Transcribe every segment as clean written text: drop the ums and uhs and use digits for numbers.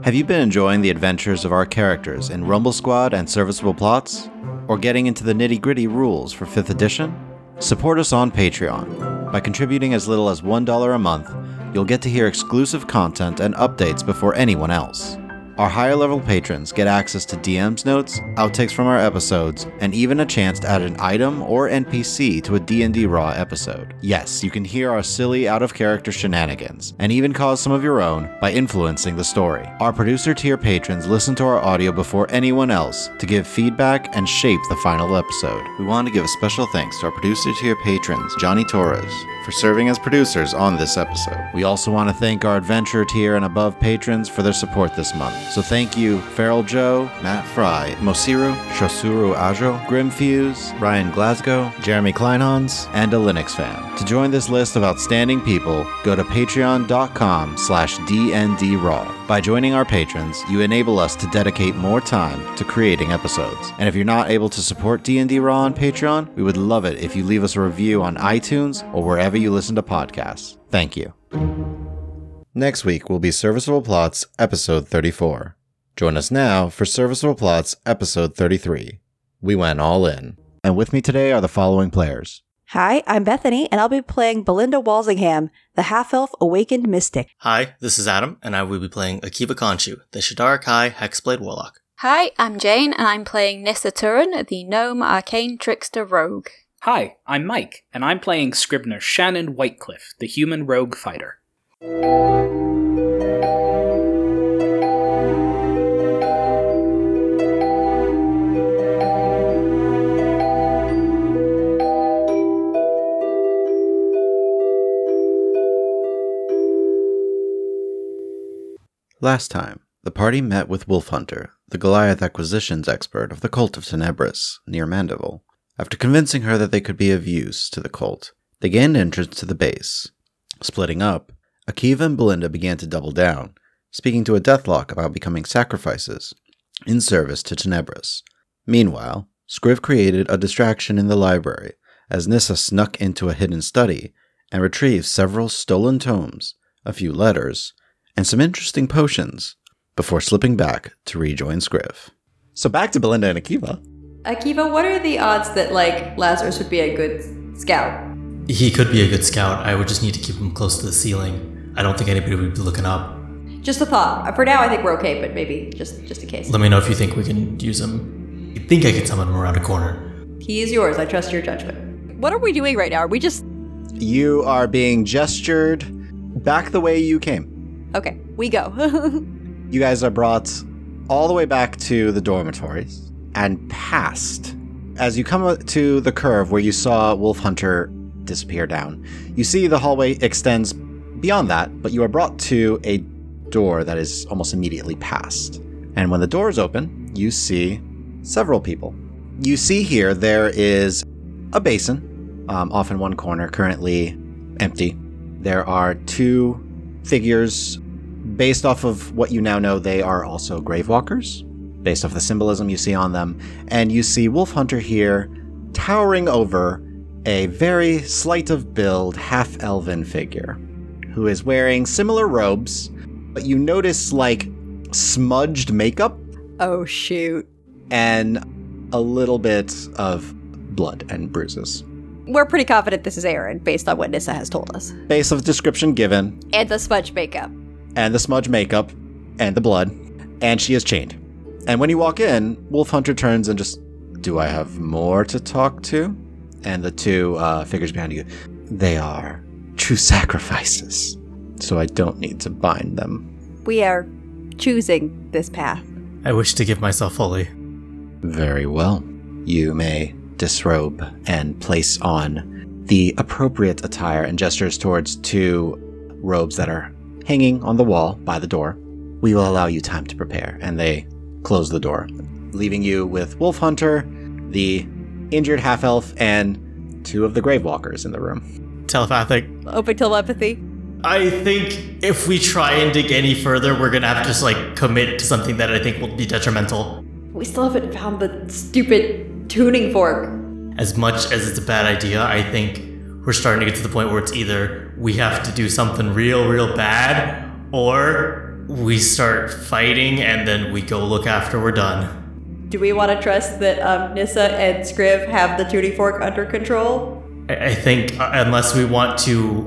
Have you been enjoying the adventures of our characters in Rumble Squad and Serviceable Plots? Or getting into the nitty-gritty rules for 5th edition? Support us on Patreon. By contributing as little as $1 a month, you'll get to hear exclusive content and updates before anyone else. Our higher-level patrons get access to DM's notes, outtakes from our episodes, and even a chance to add an item or NPC to a D&D Raw episode. Yes, you can hear our silly, out-of-character shenanigans, and even cause some of your own by influencing the story. Our producer tier patrons listen to our audio before anyone else to give feedback and shape the final episode. We want to give a special thanks to our producer tier patrons, Johnny Torres, for serving as producers on this episode. We also want to thank our adventurer tier and above patrons for their support this month. So thank you, Feral Joe, Matt Fry, Mosiru, Shosuru Ajo, Grimfuse, Ryan Glasgow, Jeremy Kleinhans, and a Linux fan. To join this list of outstanding people, go to patreon.com/DNDRaw. By joining our patrons, you enable us to dedicate more time to creating episodes. And if you're not able to support D&D Raw on Patreon, we would love it if you leave us a review on iTunes or wherever you listen to podcasts. Thank you. Next week will be Serviceable Plots, Episode 34. Join us now for Serviceable Plots, Episode 33. We went all in. And with me today are the following players. Hi, I'm Bethany, and I'll be playing Belinda Walsingham, the half-elf awakened mystic. Hi, this is Adam, and I will be playing Akiva Khonshu, the Shadar Kai Hexblade Warlock. Hi, I'm Jane, and I'm playing Nissa Turin, the Gnome Arcane Trickster Rogue. Hi, I'm Mike, and I'm playing Scribner Shannon Whitecliffe, the Human Rogue Fighter. Last time, the party met with Wolfhunter, the Goliath acquisitions expert of the Cult of Tenebris, near Mandeville. After convincing her that they could be of use to the cult, they gained entrance to the base. Splitting up, Akiva and Belinda began to double down, speaking to a Deathlock about becoming sacrifices in service to Tenebris. Meanwhile, Scriv created a distraction in the library as Nissa snuck into a hidden study and retrieved several stolen tomes, a few letters, and some interesting potions before slipping back to rejoin Scriv. So back to Belinda and Akiva. Akiva, what are the odds that, Lazarus would be a good scout? He could be a good scout. I would just need to keep him close to the ceiling. I don't think anybody would be looking up. Just a thought. For now, I think we're okay, but maybe just in case. Let me know if you think we can use him. You think I can summon him around a corner. He is yours. I trust your judgment. What are we doing right now? Are we just... You are being gestured back the way you came. Okay, we go. You guys are brought all the way back to the dormitories and past. As you come to the curve where you saw Wolfhunter disappear down, you see the hallway extends beyond that, but you are brought to a door that is almost immediately past. And when the door is open, you see several people. You see here there is a basin, off in one corner, currently empty. There are two figures. Based off of what you now know, they are also Gravewalkers, based off the symbolism you see on them. And you see Wolfhunter here towering over a very slight of build, half-elven figure who is wearing similar robes, but you notice, smudged makeup. Oh, shoot. And a little bit of blood and bruises. We're pretty confident this is Aaron, based on what Nissa has told us. Based off the description given. And the smudge makeup. And the smudge makeup, and the blood, and she is chained. And when you walk in, Wolfhunter turns and just, do I have more to talk to? And the two figures behind you, they are true sacrifices, so I don't need to bind them. We are choosing this path. I wish to give myself fully. Very well. You may disrobe and place on the appropriate attire and gestures towards two robes that are hanging on the wall by the door. We will allow you time to prepare, and they close the door, leaving you with Wolfhunter, the injured half-elf, and two of the Gravewalkers in the room. Telepathic. Open telepathy. I think if we try and dig any further, we're gonna have to just commit to something that I think will be detrimental. We still haven't found the stupid tuning fork. As much as it's a bad idea, I think we're starting to get to the point where it's either we have to do something real bad, or we start fighting and then we go look after we're done. Do we want to trust that Nissa and Scriv have the tuning fork under control? I think unless we want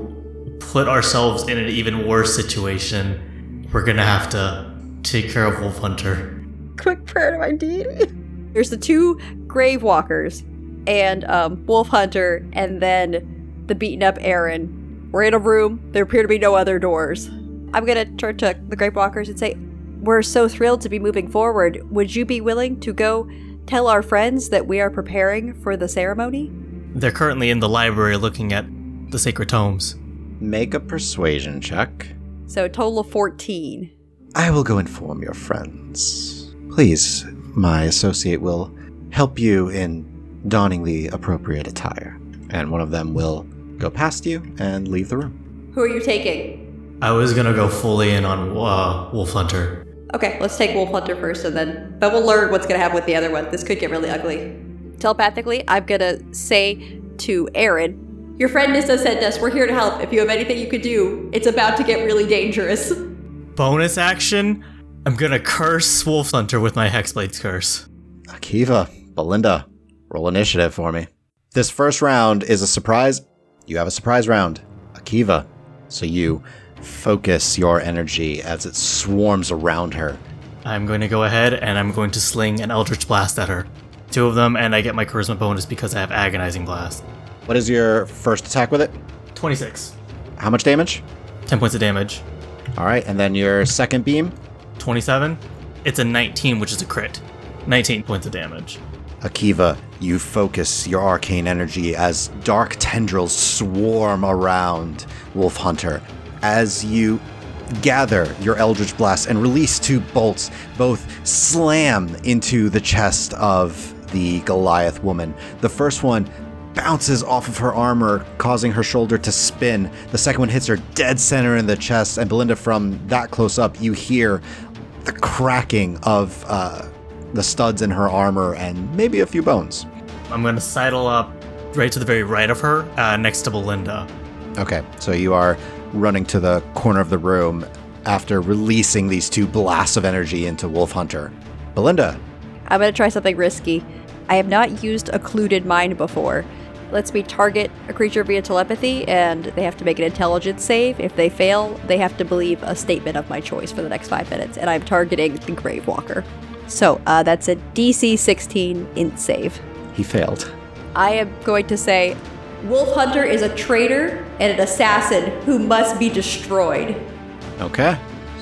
to put ourselves in an even worse situation, we're gonna have to take care of Wolf Hunter. Quick prayer to my deity. There's the 2 grave walkers and Wolf Hunter and then the beaten up Aaron. We're in a room. There appear to be no other doors. I'm gonna turn to the grave walkers and say, we're so thrilled to be moving forward. Would you be willing to go tell our friends that we are preparing for the ceremony? They're currently in the library looking at the sacred tomes. Make a persuasion check. So a total of 14. I will go inform your friends. Please, my associate will help you in donning the appropriate attire. And one of them will go past you and leave the room. Who are you taking? I was gonna go fully in on Wolf Hunter. Okay, let's take Wolf Hunter first but we'll learn what's gonna happen with the other one. This could get really ugly. Telepathically, I'm gonna say to Aaron, your friend Nissa sent us, we're here to help. If you have anything you could do, it's about to get really dangerous. Bonus action, I'm gonna curse Wolf Hunter with my Hexblade's curse. Akiva, Belinda, roll initiative for me. This first round is a surprise. You have a surprise round. Akiva, so you focus your energy as it swarms around her. I'm going to go ahead and I'm going to sling an Eldritch Blast at her. 2 of them, and I get my charisma bonus because I have Agonizing Blast. What is your first attack with it? 26. How much damage? 10 points of damage. All right, and then your second beam? 27. It's a 19, which is a crit. 19 points of damage. Akiva, you focus your arcane energy as dark tendrils swarm around Wolf Hunter. As you gather your Eldritch Blast and release 2 bolts, both slam into the chest of the Goliath woman. The first one bounces off of her armor, causing her shoulder to spin. The second one hits her dead center in the chest, and Belinda, from that close up, you hear the cracking of the studs in her armor and maybe a few bones. I'm going to sidle up right to the very right of her, next to Belinda. Okay, so you are running to the corner of the room after releasing these 2 blasts of energy into Wolf Hunter. Belinda. I'm gonna try something risky. I have not used Occluded Mind before. Lets me target a creature via telepathy, and they have to make an intelligence save. If they fail, they have to believe a statement of my choice for the next 5 minutes, and I'm targeting the Grave Walker. So, that's a DC 16 int save. He failed. I am going to say, Wolf Hunter is a traitor and an assassin who must be destroyed. Okay.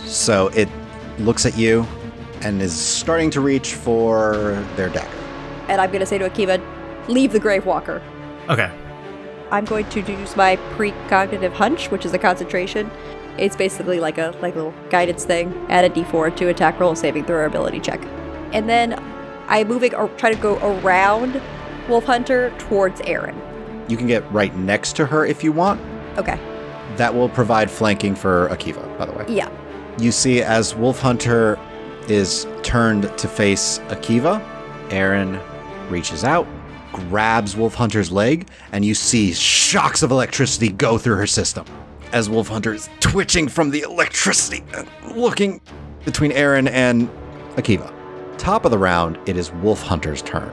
So it looks at you and is starting to reach for their dagger. And I'm going to say to Akiva, leave the Grave Walker. Okay. I'm going to use my precognitive hunch, which is a concentration. It's basically like a little guidance thing. Add a d4 to attack roll, saving throw, or ability check. And then I'm moving or try to go around Wolf Hunter towards Aaron. You can get right next to her if you want. Okay. That will provide flanking for Akiva, by the way. Yeah. You see, as Wolf Hunter is turned to face Akiva, Aaron reaches out, grabs Wolf Hunter's leg, and you see shocks of electricity go through her system. As Wolf Hunter is twitching from the electricity, looking between Aaron and Akiva. Top of the round, it is Wolf Hunter's turn.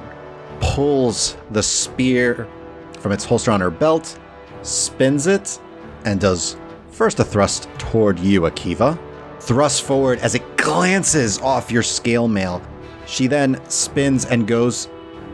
Pulls the spear from its holster on her belt, spins it, and does first a thrust toward you, Akiva. Thrusts forward as it glances off your scale mail. She then spins and goes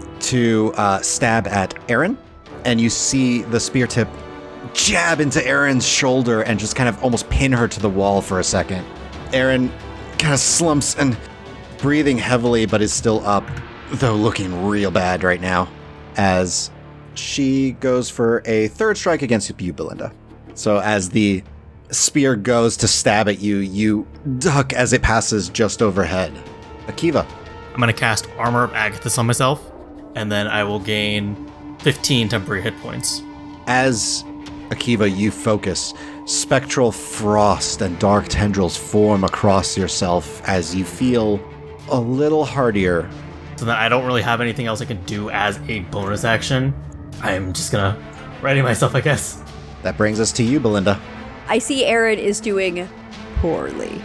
to stab at Aaron, and you see the spear tip jab into Aaron's shoulder and just kind of almost pin her to the wall for a second. Aaron kind of slumps and breathing heavily, but is still up, though looking real bad right now, as she goes for a third strike against you, Belinda. So as the spear goes to stab at you, you duck as it passes just overhead. Akiva. I'm going to cast Armor of Agathis on myself, and then I will gain 15 temporary hit points. As Akiva, you focus, spectral frost and dark tendrils form across yourself as you feel a little hardier. So that I don't really have anything else I can do as a bonus action. I'm just gonna ready myself, I guess. That brings us to you, Belinda. I see Aaron is doing poorly.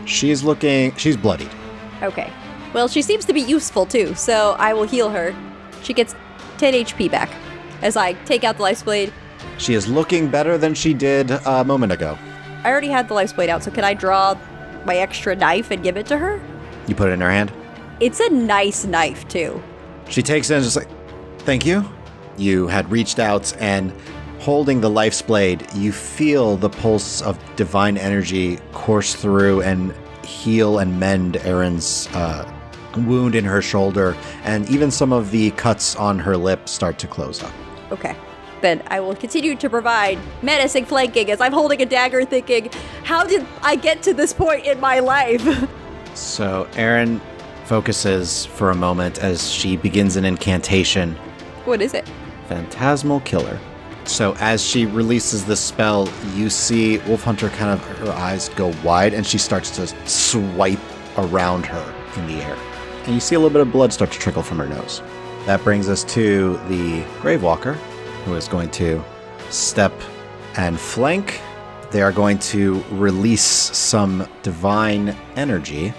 She's bloodied. Okay. Well, she seems to be useful too, so I will heal her. She gets 10 HP back as I take out the Life's Blade. She is looking better than she did a moment ago. I already had the Life's Blade out, so can I draw my extra knife and give it to her? You put it in her hand. It's a nice knife, too. She takes it and just like, thank you. You had reached out and holding the Life's Blade, you feel the pulse of divine energy course through and heal and mend Erin's wound in her shoulder, and even some of the cuts on her lip start to close up. Okay. Then I will continue to provide menacing flanking as I'm holding a dagger thinking, how did I get to this point in my life? So Erin focuses for a moment as she begins an incantation. What is it? Phantasmal Killer. So as she releases this spell, you see Wolfhunter kind of, her eyes go wide and she starts to swipe around her in the air. And you see a little bit of blood start to trickle from her nose. That brings us to the Gravewalker, who is going to step and flank. They are going to release some divine energy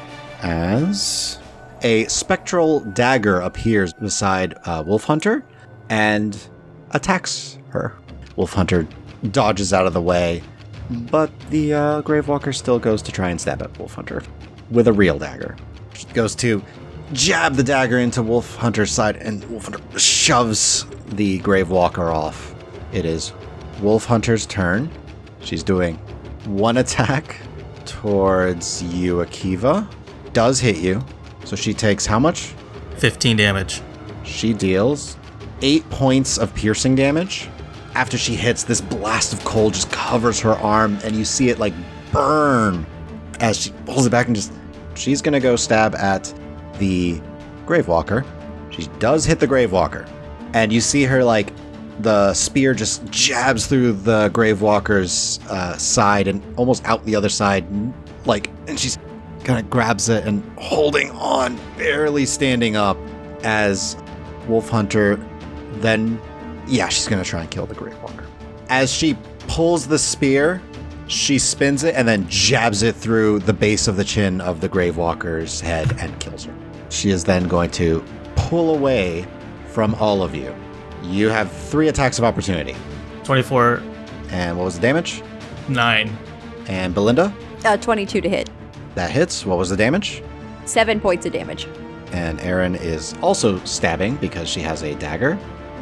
as a spectral dagger appears beside Wolfhunter and attacks her. Wolfhunter dodges out of the way, but the Gravewalker still goes to try and stab at Wolfhunter with a real dagger. She goes to jab the dagger into Wolfhunter's side, and Wolfhunter shoves the Gravewalker off. It is Wolfhunter's turn. She's doing one attack towards you, Akiva. Does hit you. So she takes how much? 15 damage. She deals 8 points of piercing damage. After she hits, this blast of cold just covers her arm, and you see it like burn as she pulls it back and she's gonna go stab at the Gravewalker. She does hit the Gravewalker, and you see her like the spear just jabs through the Gravewalker's side and almost out the other side, and she's kind of grabs it and holding on, barely standing up, as Wolfhunter then, she's gonna try and kill the Gravewalker. As she pulls the spear, she spins it and then jabs it through the base of the chin of the Gravewalker's head and kills her. She is then going to pull away from all of you. You have 3 attacks of opportunity. 24. And what was the damage? 9. And Belinda? 22 to hit. That hits. What was the damage? 7 points of damage. And Erin is also stabbing because she has a dagger.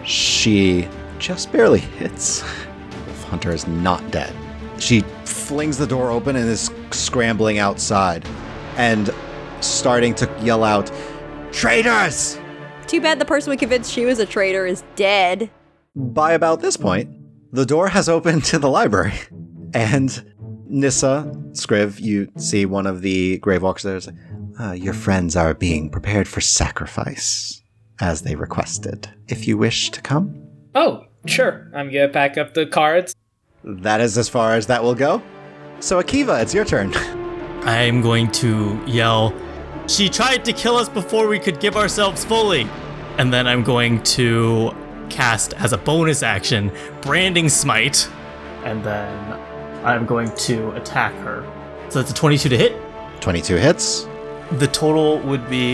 She just barely hits. Wolfhunter is not dead. She flings the door open and is scrambling outside and starting to yell out, "Traitors!" Too bad the person we convinced she was a traitor is dead. By about this point, the door has opened to the library. And Nissa, Scriv, you see one of the Gravewalkers there. Is like, your friends are being prepared for sacrifice, as they requested. If you wish to come. Oh, sure. I'm gonna pack up the cards. That is as far as that will go. So Akiva, it's your turn. I'm going to yell, "She tried to kill us before we could give ourselves fully!" And then I'm going to cast as a bonus action, Branding Smite. And then I'm going to attack her. So that's a 22 to hit. 22 hits. The total would be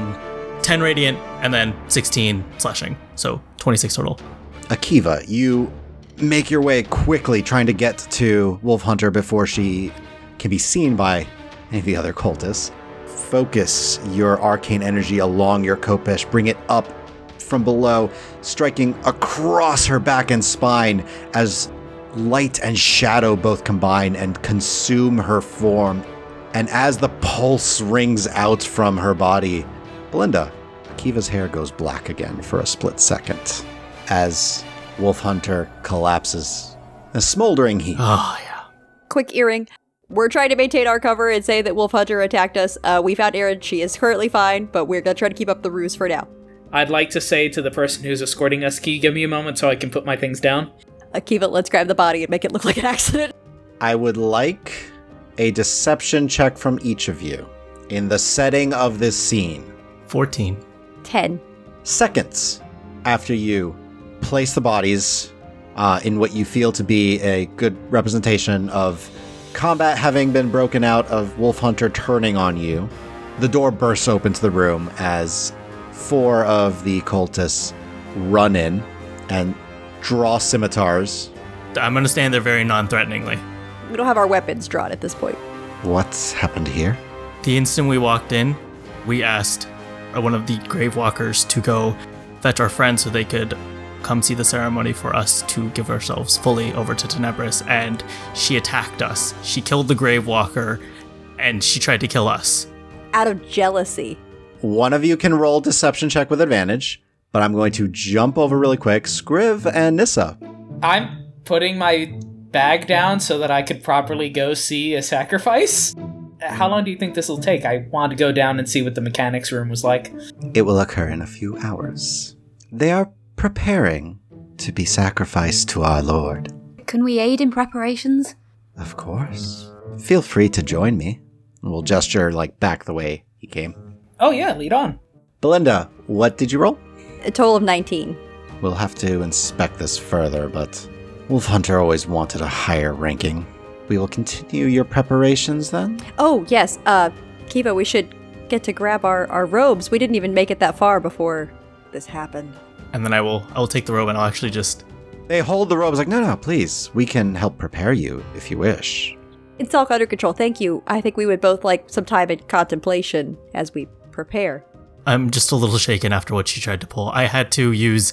10 radiant and then 16 slashing. So 26 total. Akiva, you make your way quickly trying to get to Wolfhunter before she can be seen by any of the other cultists. Focus your arcane energy along your Khopesh. Bring it up from below, striking across her back and spine as light and shadow both combine and consume her form. And as the pulse rings out from her body, Belinda, Akiva's hair goes black again for a split second as Wolfhunter collapses. A smoldering heap. Oh, yeah. Quick earring. We're trying to maintain our cover and say that Wolfhunter attacked us. We found Erin. She is currently fine, but we're going to try to keep up the ruse for now. I'd like to say to the person who's escorting us, can you give me a moment so I can put my things down? Akiva, let's grab the body and make it look like an accident. I would like a deception check from each of you in the setting of this scene. 14. 10. Seconds after you place the bodies in what you feel to be a good representation of Combat having been broken out of Wolf Hunter turning on you, the door bursts open to the room as 4 of the cultists run in and draw scimitars. I'm going to stand there very non-threateningly. We don't have our weapons drawn at this point. What's happened here? The instant we walked in, we asked one of the Gravewalkers to go fetch our friends so they could come see the ceremony for us to give ourselves fully over to Tenebris, and she attacked us. She killed the Gravewalker, and she tried to kill us. Out of jealousy. One of you can roll deception check with advantage, but I'm going to jump over really quick. Scriv and Nissa. I'm putting my bag down so that I could properly go see a sacrifice. How long do you think this will take? I want to go down and see what the mechanics room was like. It will occur in a few hours. They are preparing to be sacrificed to our Lord. Can we aid in preparations? Of course. Feel free to join me. We'll gesture, back the way he came. Oh yeah, lead on. Belinda, what did you roll? A total of 19. We'll have to inspect this further, but Wolf Hunter always wanted a higher ranking. We will continue your preparations then? Oh, yes. Kiva, we should get to grab our robes. We didn't even make it that far before this happened. And then I will take the robe and I'll actually just... They hold the robes no, please. We can help prepare you if you wish. It's all under control. Thank you. I think we would both like some time in contemplation as we prepare. I'm just a little shaken after what she tried to pull. I had to use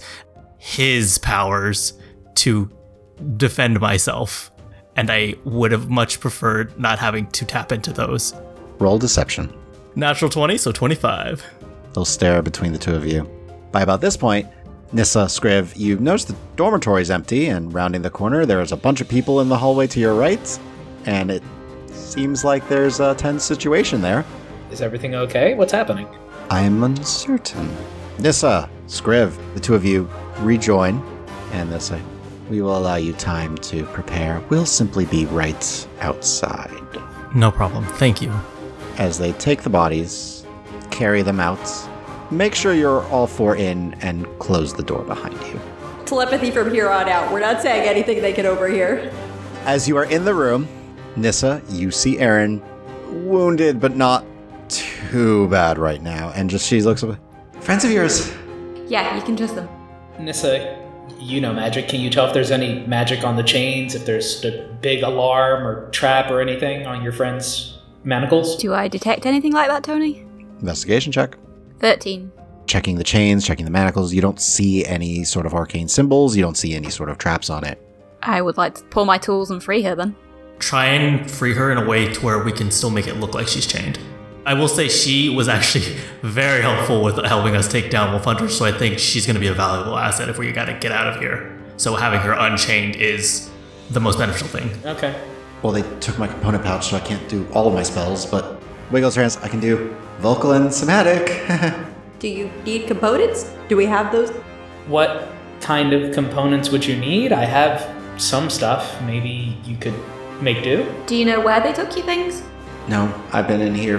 his powers to defend myself, and I would have much preferred not having to tap into those. Roll deception. Natural 20, so 25. They'll stare between the two of you. By about this point, Nissa, Scriv, you notice the dormitory's empty, and rounding the corner, there is a bunch of people in the hallway to your right, and it seems like there's a tense situation there. Is everything okay? What's happening? I'm uncertain. Nissa, Scriv, the two of you rejoin, and they'll say, we will allow you time to prepare. We'll simply be right outside. No problem. Thank you. As they take the bodies, carry them out, make sure you're all 4 in and close the door behind you. Telepathy from here on out. We're not saying anything they can overhear. As you are in the room, Nissa, you see Aaron wounded, but not too bad right now. And she looks up. Friends of yours. Yeah, you can trust them. Nissa, you know magic. Can you tell if there's any magic on the chains? If there's a big alarm or trap or anything on your friend's manacles? Do I detect anything like that, Tony? Investigation check. 13. Checking the chains, checking the manacles. You don't see any sort of arcane symbols. You don't see any sort of traps on it. I would like to pull my tools and free her then. Try and free her in a way to where we can still make it look like she's chained. I will say she was actually very helpful with helping us take down Wolf Hunter, so I think she's going to be a valuable asset if we got to get out of here. So having her unchained is the most beneficial thing. Okay. Well, they took my component pouch, so I can't do all of my spells, but Wiggles her hands, I can do vocal and somatic. Do you need components? Do we have those? What kind of components would you need? I have some stuff. Maybe you could make do? Do you know where they took your things? No, I've been in here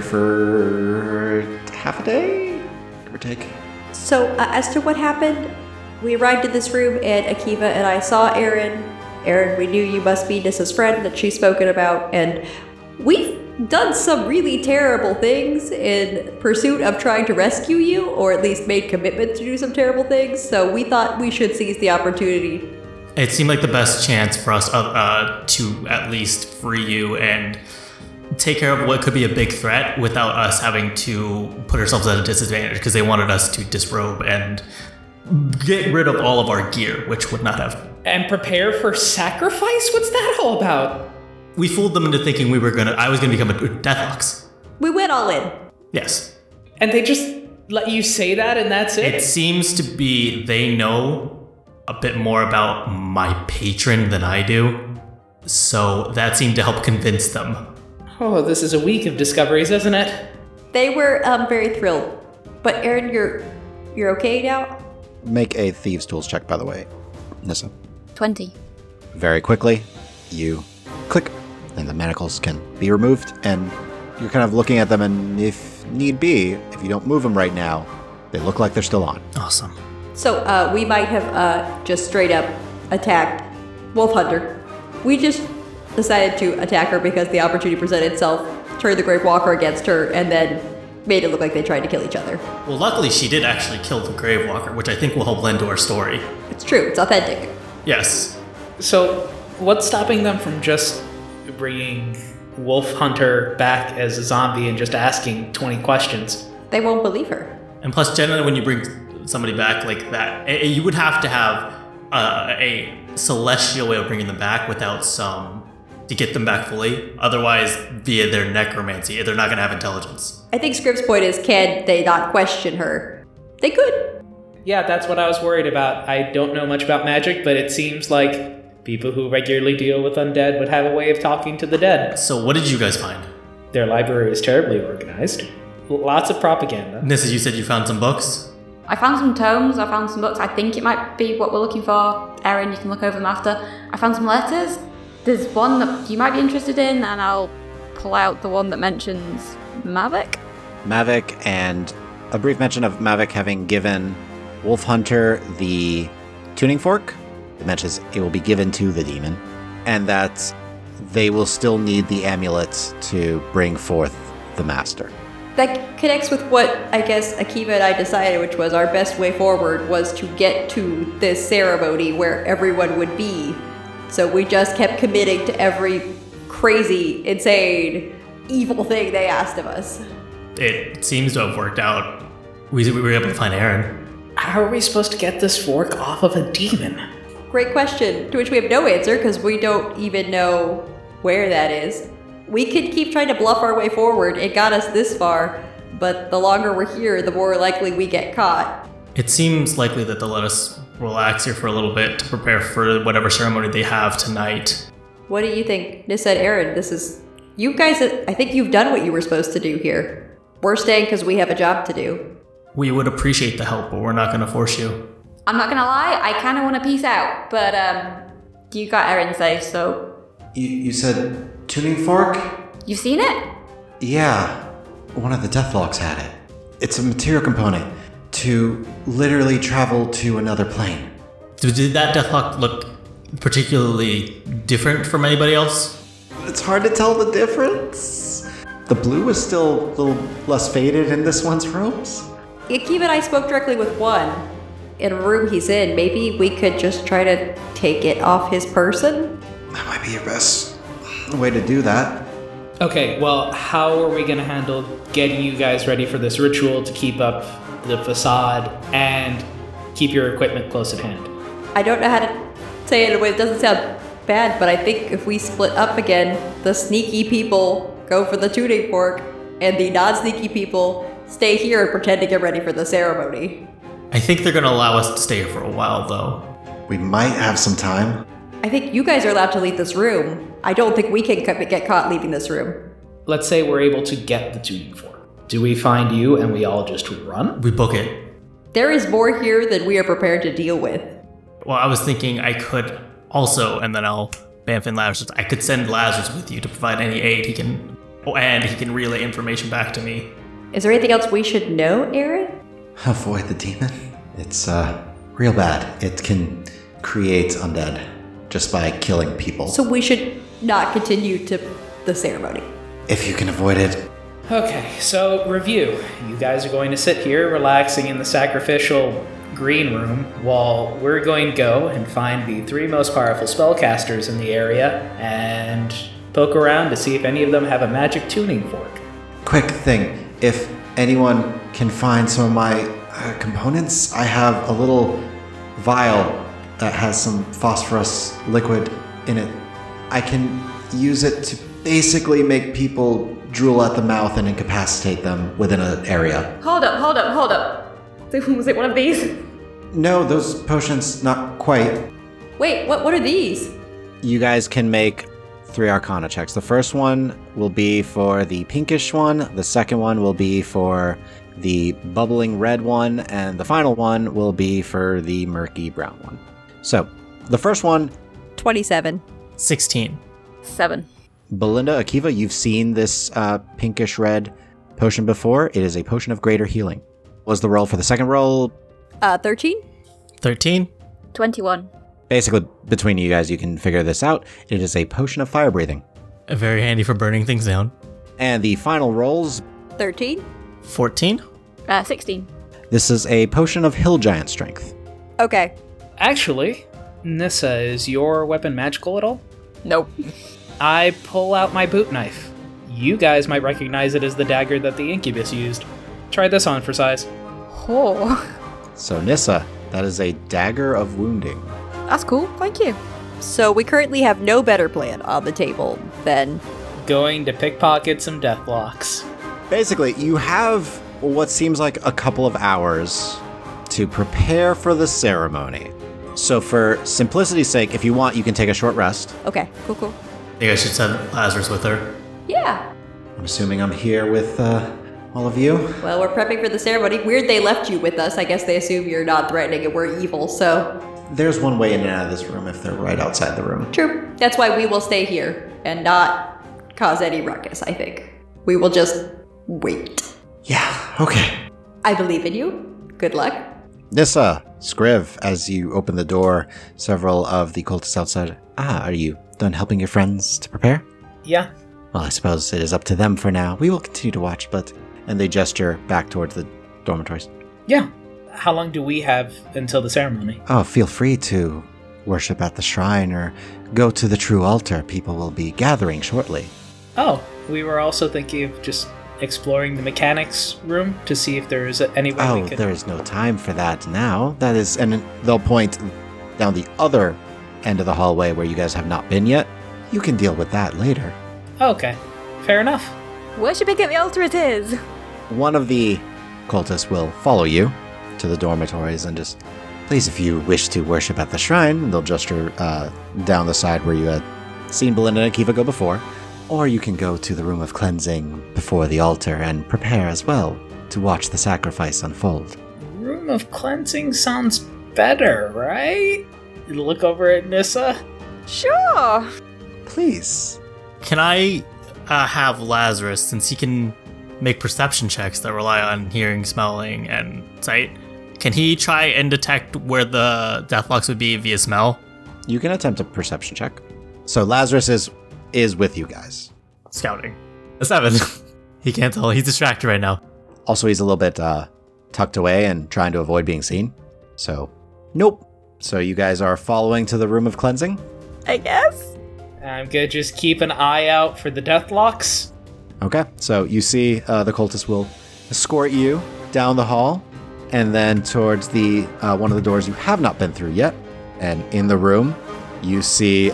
for half a day, give or take. So, as to what happened, we arrived in this room and Akiva and I saw Aaron. Aaron, we knew you must be Nissa's friend that she's spoken about, and we've done some really terrible things in pursuit of trying to rescue you, or at least made commitments to do some terrible things, so we thought we should seize the opportunity. It seemed like the best chance for us to at least free you and take care of what could be a big threat without us having to put ourselves at a disadvantage, because they wanted us to disrobe and get rid of all of our gear, which would not have. And prepare for sacrifice? What's that all about? We fooled them into thinking I was gonna become a Deathlox. We went all in. Yes. And they just let you say that and that's it? It seems to be they know a bit more about my patron than I do, so that seemed to help convince them. Oh, this is a week of discoveries, isn't it? They were very thrilled. But Aaron, you're okay now? Make a Thieves' Tools check, by the way, Nissa. 20. Very quickly, you click, and the manacles can be removed, and you're kind of looking at them, and if need be, if you don't move them right now, they look like they're still on. Awesome. So, we might have just straight up attacked Wolf Hunter. We just decided to attack her because the opportunity presented itself, turned the Grave Walker against her, and then made it look like they tried to kill each other. Well, luckily she did actually kill the Grave Walker, which I think will help lend to our story. It's true, it's authentic. Yes. So, what's stopping them from just bringing Wolf Hunter back as a zombie and just asking 20 questions? They won't believe her. And plus, generally, when you bring somebody back like that, you would have to have a celestial way of bringing them back without to get them back fully. Otherwise, via their necromancy, they're not going to have intelligence. I think Scrip's point is, can they not question her? They could. Yeah, that's what I was worried about. I don't know much about magic, but it seems like people who regularly deal with undead would have a way of talking to the dead. So what did you guys find? Their library is terribly organized. Lots of propaganda. Nissa, you said you found some books? I found some tomes, I found some books. I think it might be what we're looking for. Erin, you can look over them after. I found some letters. There's one that you might be interested in, and I'll pull out the one that mentions Mavic. Mavic, and a brief mention of Mavic having given Wolf Hunter the tuning fork. It mentions it will be given to the demon, and that they will still need the amulet to bring forth the master. That connects with what I guess Akiva and I decided, which was our best way forward was to get to this ceremony where everyone would be. So we just kept committing to every crazy, insane, evil thing they asked of us. It seems to have worked out. We were able to find Erin. How are we supposed to get this fork off of a demon? Great question, to which we have no answer because we don't even know where that is. We could keep trying to bluff our way forward. It got us this far, but the longer we're here, the more likely we get caught. It seems likely that they'll let us relax here for a little bit to prepare for whatever ceremony they have tonight. What do you think? Nissa and Erin, this is... You guys, I think you've done what you were supposed to do here. We're staying because we have a job to do. We would appreciate the help, but we're not going to force you. I'm not gonna lie, I kinda wanna peace out, but you got Erin safe, so... You said tuning fork? You've seen it? Yeah, one of the Deathlocks had it. It's a material component to literally travel to another plane. Did that Deathlock look particularly different from anybody else? It's hard to tell the difference. The blue is still a little less faded in this one's robes. Akiva and I spoke directly with one. In a room he's in, maybe we could just try to take it off his person? That might be your best way to do that. Okay, well, how are we going to handle getting you guys ready for this ritual to keep up the facade and keep your equipment close at hand? I don't know how to say it in a way that doesn't sound bad, but I think if we split up again, the sneaky people go for the tuning fork, and the non-sneaky people stay here and pretend to get ready for the ceremony. I think they're going to allow us to stay here for a while, though. We might have some time. I think you guys are allowed to leave this room. I don't think we can get caught leaving this room. Let's say we're able to get the tuning fork. Do we find you and we all just run? We book it. There is more here than we are prepared to deal with. Well, I was thinking I could also, and then I'll Banff and Lazarus, I could send Lazarus with you to provide any aid he can, and he can relay information back to me. Is there anything else we should know, Erin? Avoid the demon. It's real bad. It can create undead just by killing people. So we should not continue to the ceremony. If you can avoid it. Okay, so review. You guys are going to sit here relaxing in the sacrificial green room while we're going to go and find the 3 most powerful spellcasters in the area and poke around to see if any of them have a magic tuning fork. Quick thing. If anyone can find some of my components, I have a little vial that has some phosphorus liquid in it. I can use it to basically make people drool at the mouth and incapacitate them within an area. Hold up. Was it one of these? No, those potions, not quite. Wait, what are these? You guys can make 3 Arcana checks. The first one will be for the pinkish one, the second one will be for the bubbling red one, and the final one will be for the murky brown one. So, the first one... 27. 16. 7. Belinda, Akiva, you've seen this pinkish red potion before. It is a potion of greater healing. What was the roll for the second roll? 13? 13. 21. Basically, between you guys, you can figure this out. It is a potion of fire breathing. Very handy for burning things down. And the final rolls, 13? 14? 16. this is a potion of hill giant strength. Okay. Actually, Nissa, is your weapon magical at all? Nope. I pull out my boot knife. You guys might recognize it as the dagger that the Incubus used. Try this on for size. Oh, So Nissa, that is a dagger of wounding. that's cool. Thank you. So we currently have no better plan on the table than... Going to pickpocket some deathlocks. Basically, you have what seems like a couple of hours to prepare for the ceremony. So for simplicity's sake, if you want, you can take a short rest. Okay, cool. I think I should send Lazarus with her. Yeah. I'm assuming I'm here with all of you. Well, we're prepping for the ceremony. Weird they left you with us. I guess they assume you're not threatening and we're evil, so... There's one way in and out of this room if they're right outside the room. True. That's why we will stay here and not cause any ruckus, I think. We will just wait. Yeah, okay. I believe in you. Good luck. Nissa, Scriv, as you open the door, several of the cultists outside. Are you done helping your friends to prepare? Yeah. Well, I suppose it is up to them for now. We will continue to watch, but... And they gesture back towards the dormitories. Yeah. How long do we have until the ceremony? Oh, feel free to worship at the shrine or go to the true altar. People will be gathering shortly. Oh, we were also thinking of just exploring the mechanics room to see if there is any way we Oh, could... there is no time for that now. That is... And they'll point down the other end of the hallway where you guys have not been yet. You can deal with that later. Okay. Fair enough. Worshipping at the altar it is. One of the cultists will follow you to the dormitories and just, please, if you wish to worship at the shrine, they'll gesture down the side where you had seen Belinda and Akiva go before, or you can go to the room of cleansing before the altar and prepare as well to watch the sacrifice unfold. Room of cleansing sounds better, right? You look over at Nissa. Sure. Please. Can I have Lazarus, since he can make perception checks that rely on hearing, smelling, and sight, can he try and detect where the deathlocks would be via smell? You can attempt a perception check. So Lazarus is with you guys. Scouting. A 7. He can't tell. He's distracted right now. Also, he's a little bit tucked away and trying to avoid being seen. So, nope. So you guys are following to the room of cleansing? I guess. I'm gonna just keep an eye out for the deathlocks. Okay, so you see the cultists will escort you down the hall and then towards the one of the doors you have not been through yet. And in the room, you see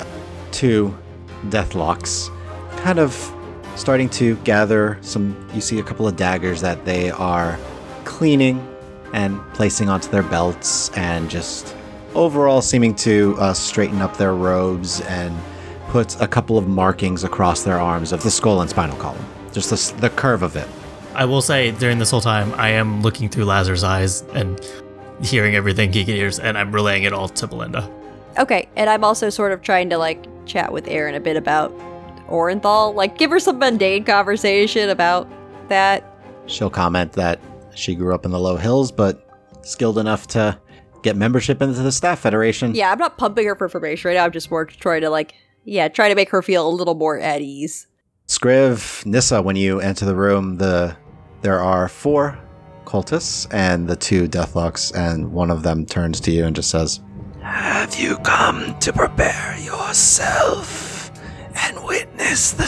2 deathlocks kind of starting to gather you see a couple of daggers that they are cleaning and placing onto their belts and just overall seeming to straighten up their robes and put a couple of markings across their arms of the skull and spinal column. Just the curve of it. I will say, during this whole time, I am looking through Lazarus' eyes and hearing everything he hears, and I'm relaying it all to Belinda. Okay, and I'm also sort of trying to, chat with Erin a bit about Orenthal. Give her some mundane conversation about that. She'll comment that she grew up in the low hills, but skilled enough to get membership into the Staff Federation. Yeah, I'm not pumping her for information right now. I'm just more trying to, try to make her feel a little more at ease. Scriv, Nissa, when you enter the room, there are 4 cultists and the 2 deathlocks, and one of them turns to you and just says, "Have you come to prepare yourself and witness the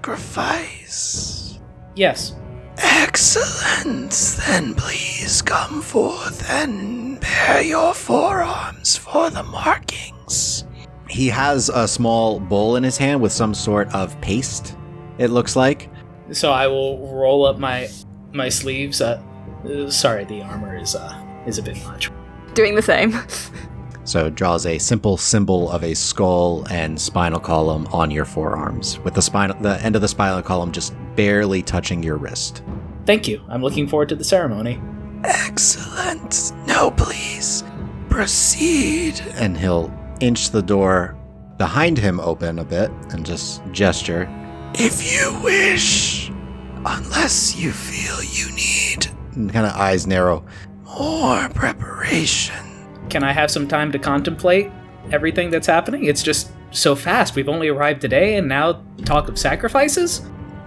sacrifice?" Yes. Excellent. Then please come forth and bare your forearms for the markings. He has a small bowl in his hand with some sort of paste, it looks like. So I will roll up my sleeves. Sorry, the armor is a bit much. Doing the same. So it draws a simple symbol of a skull and spinal column on your forearms, with the end of the spinal column just barely touching your wrist. Thank you. I'm looking forward to the ceremony. Excellent. Now please, proceed. And he'll inch the door behind him open a bit and just gesture. If you wish, unless you feel you need, and kind of eyes narrow, more preparation. Can I have some time to contemplate? everything that's happening? It's just so fast. We've only arrived today, and now talk of sacrifices?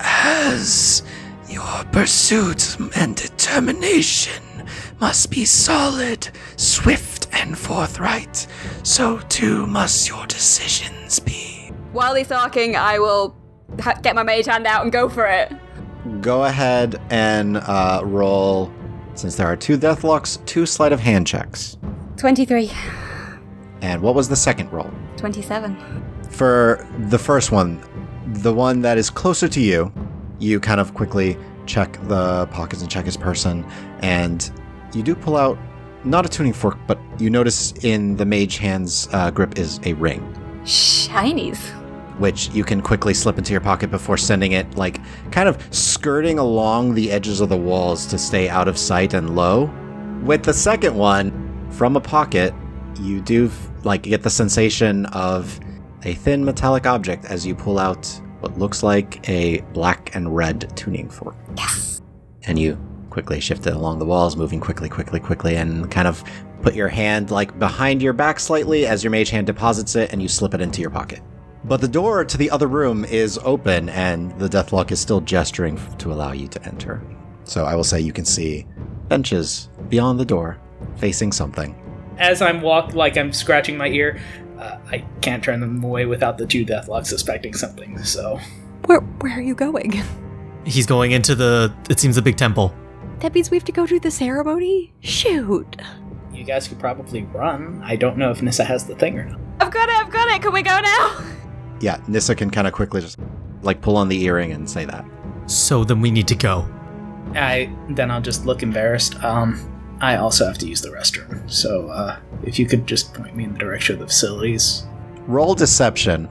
As your pursuit and determination must be solid, swift, and forthright, so too must your decisions be. While he's talking, I will get my mage hand out and go for it. Go ahead and roll, since there are 2 Deathlocks, 2 sleight of hand checks. 23. And what was the second roll? 27. For the first one, the one that is closer to you, you kind of quickly check the pockets and check his person, and you do pull out, not a tuning fork, but you notice in the mage hand's grip is a ring, Shinies. which you can quickly slip into your pocket before sending it, like, kind of skirting along the edges of the walls to stay out of sight and low. With the second one, from a pocket, you do, get the sensation of a thin metallic object as you pull out what looks like a black and red tuning fork. Yes. And you quickly shift it along the walls, moving quickly, and kind of put your hand, behind your back slightly as your mage hand deposits it, and you slip it into your pocket. But the door to the other room is open, and the Deathlock is still gesturing to allow you to enter. So I will say you can see benches beyond the door, facing something. As I'm I'm scratching my ear, I can't turn them away without the 2 Deathlocks suspecting something, so... Where are you going? He's going into it seems the big temple. That means we have to go to the ceremony? Shoot. You guys could probably run. I don't know if Nissa has the thing or not. I've got it. Can we go now? Yeah, Nissa can kind of quickly just, pull on the earring and say that. So then we need to go. Then I'll just look embarrassed. I also have to use the restroom, so if you could just point me in the direction of the facilities. Roll deception.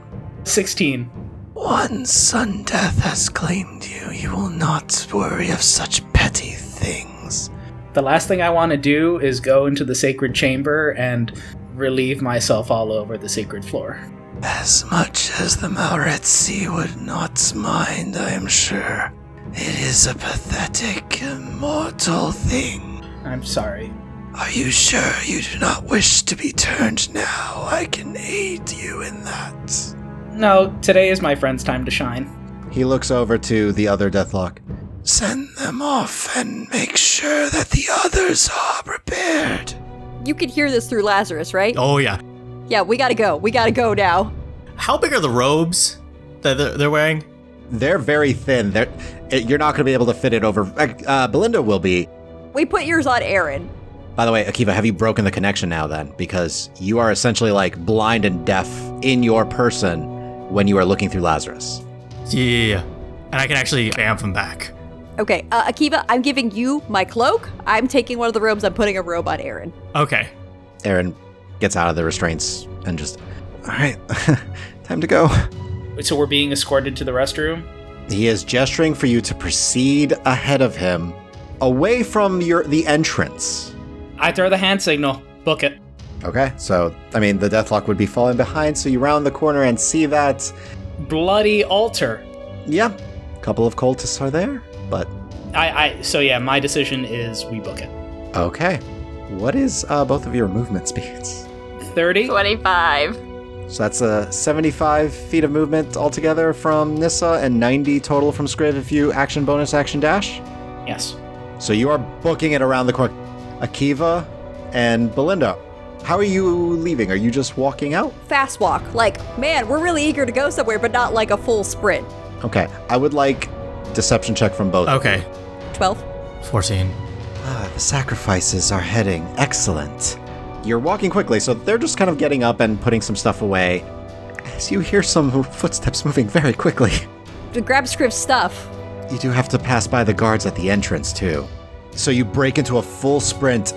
16. Once sudden death has claimed you, you will not worry of such petty things. The last thing I want to do is go into the sacred chamber and relieve myself all over the sacred floor. As much as the Malretsi would not mind, I am sure. It is a pathetic, immortal thing. I'm sorry. Are you sure you do not wish to be turned now? I can aid you in that. No, today is my friend's time to shine. He looks over to the other Deathlock. Send them off and make sure that the others are prepared. You can hear this through Lazarus, right? Oh yeah. Yeah, we gotta go. We gotta go now. How big are the robes that they're wearing? They're very thin. You're not going to be able to fit it over. Belinda will be. We put yours on Aaron. By the way, Akiva, have you broken the connection now then? Because you are essentially blind and deaf in your person when you are looking through Lazarus. Yeah. And I can actually bamf him back. Okay, Akiva, I'm giving you my cloak. I'm taking one of the robes. I'm putting a robe on Aaron. Okay. Aaron gets out of the restraints and just, all right, time to go. So we're being escorted to the restroom? He is gesturing for you to proceed ahead of him, away from the entrance. I throw the hand signal. Book it. Okay, so, the Deathlock would be falling behind, so you round the corner and see that... Bloody altar. Yeah, a couple of cultists are there, but... So yeah, my decision is we book it. Okay. What is both of your movement speeds? 30? 25. So that's 75 feet of movement altogether from Nissa and 90 total from Scriv if you action, bonus, action, dash. Yes. So you are booking it around the corner. Akiva and Belinda, how are you leaving? Are you just walking out? Fast walk. Man, we're really eager to go somewhere, but not a full sprint. Okay, I would like deception check from both. Okay. 12. 14. The sacrifices are heading. Excellent. You're walking quickly, so they're just kind of getting up and putting some stuff away. As you hear some footsteps moving very quickly. To grab Scriv's stuff. You do have to pass by the guards at the entrance, too. So you break into a full sprint,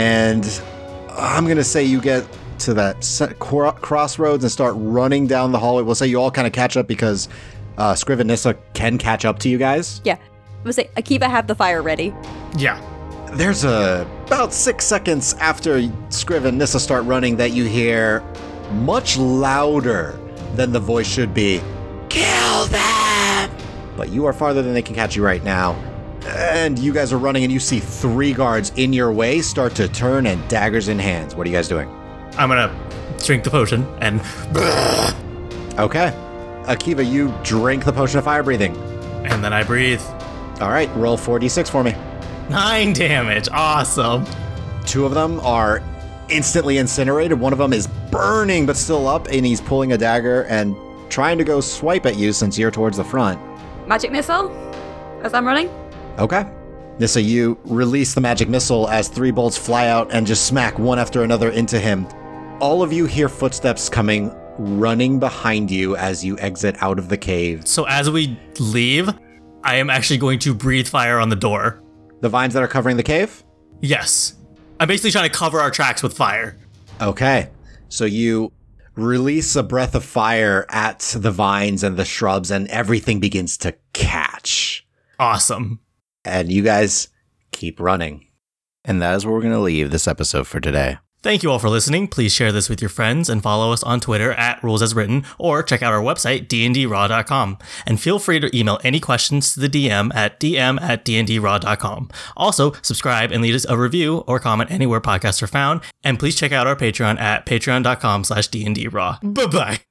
and I'm going to say you get to that crossroads and start running down the hallway. We'll say you all kind of catch up because Scriv and Nissa can catch up to you guys. Yeah. I'm gonna say, Akiva, have the fire ready. Yeah. There's about 6 seconds after Scriv and Nissa start running that you hear, much louder than the voice should be, "Kill them!" But you are farther than they can catch you right now. And you guys are running and you see 3 guards in your way start to turn and daggers in hands. What are you guys doing? I'm gonna drink the potion and... Okay. Akiva, you drink the potion of fire breathing. And then I breathe. All right, roll 4d6 for me. 9 damage. Awesome. 2 of them are instantly incinerated. One of them is burning but still up, and he's pulling a dagger and trying to go swipe at you since you're towards the front. Magic missile as I'm running. Okay. Nissa, you release the magic missile as 3 bolts fly out and just smack one after another into him. All of you hear footsteps coming, running behind you as you exit out of the cave. So as we leave, I am actually going to breathe fire on the door. The vines that are covering the cave? Yes. I'm basically trying to cover our tracks with fire. Okay. So you release a breath of fire at the vines and the shrubs, and everything begins to catch. Awesome. And you guys keep running. And that is where we're going to leave this episode for today. Thank you all for listening. Please share this with your friends and follow us on Twitter at RulesAsWritten, or check out our website, dndraw.com. And feel free to email any questions to the DM at dm@dndraw.com. Also, subscribe and leave us a review or comment anywhere podcasts are found. And please check out our Patreon at patreon.com/dndraw. Bye-bye.